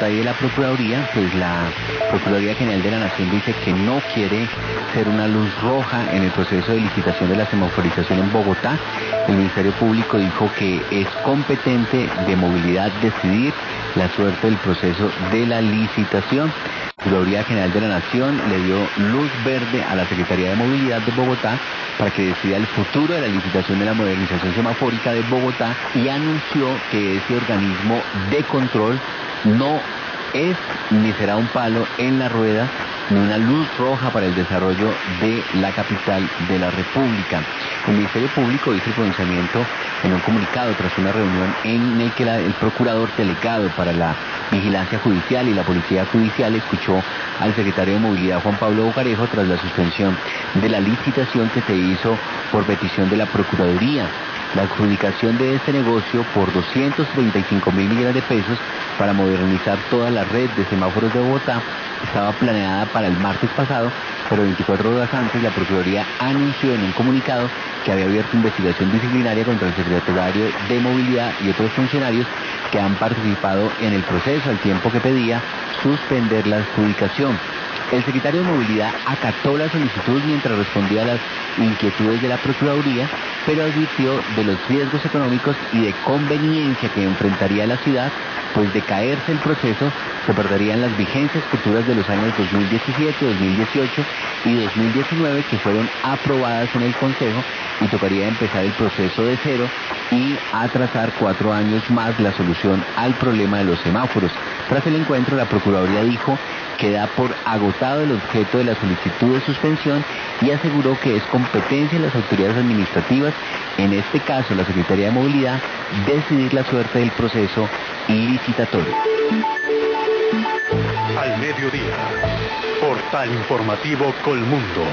Bogotá y de la Procuraduría, pues la Procuraduría General de la Nación dice que no quiere ser una luz roja en el proceso de licitación de la semaforización en Bogotá. El Ministerio Público dijo que es competente de movilidad decidir la suerte del proceso de la licitación. La Procuraduría General de la Nación le dio luz verde a la Secretaría de Movilidad de Bogotá para que decida el futuro de la licitación de la modernización semafórica de Bogotá y anunció que ese organismo de control no es ni será un palo en la rueda ni una luz roja para el desarrollo de la capital de la República. El Ministerio Público hizo el pronunciamiento en un comunicado tras una reunión en el que el procurador delegado para la vigilancia judicial y la policía judicial escuchó al secretario de Movilidad Juan Pablo Bocarejo tras la suspensión de la licitación que se hizo por petición de la Procuraduría. La adjudicación de este negocio por 235.000 millones de pesos para modernizar toda la red de semáforos de Bogotá estaba planeada para el martes pasado, pero 24 horas antes la Procuraduría anunció en un comunicado que había abierto investigación disciplinaria contra el secretario de Movilidad y otros funcionarios que han participado en el proceso al tiempo que pedía suspender la adjudicación. El secretario de Movilidad acató la solicitud mientras respondía a las inquietudes de la Procuraduría, pero advirtió de los riesgos económicos y de conveniencia que enfrentaría la ciudad, pues de caerse el proceso se perderían las vigencias futuras de los años 2017, 2018 y 2019 que fueron aprobadas en el Consejo y tocaría empezar el proceso de cero y atrasar 4 años más la solución al problema de los semáforos. Tras el encuentro, la Procuraduría dijo que da por agotado el objeto de la solicitud de suspensión y aseguró que es competencia de las autoridades administrativas, en este caso la Secretaría de Movilidad, decidir la suerte del proceso licitatorio. Al mediodía, Portal Informativo Colmundo.